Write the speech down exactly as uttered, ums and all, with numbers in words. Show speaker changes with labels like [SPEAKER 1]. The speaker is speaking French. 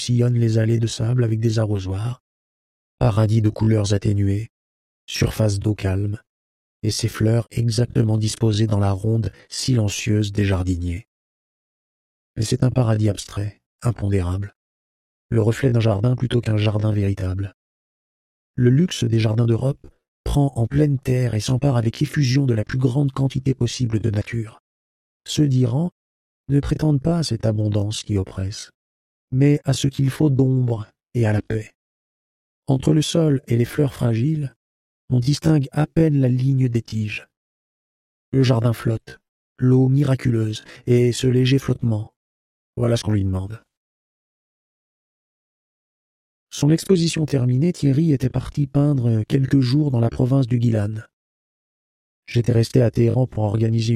[SPEAKER 1] sillonnent les allées de sable avec des arrosoirs, paradis de couleurs atténuées, surface d'eau calme, et ses fleurs exactement disposées dans la ronde silencieuse des jardiniers. Mais c'est un paradis abstrait, impondérable, le reflet d'un jardin plutôt qu'un jardin véritable. Le luxe des jardins d'Europe prend en pleine terre et s'empare avec effusion de la plus grande quantité possible de nature. Ceux d'Iran ne prétendent pas à cette abondance qui oppresse, mais à ce qu'il faut d'ombre et à la paix. Entre le sol et les fleurs fragiles, on distingue à peine la ligne des tiges. Le jardin flotte, l'eau miraculeuse, et ce léger flottement, voilà ce qu'on lui demande. Son exposition terminée, Thierry était parti peindre quelques jours dans la province du Guilan. J'étais resté à Téhéran pour organiser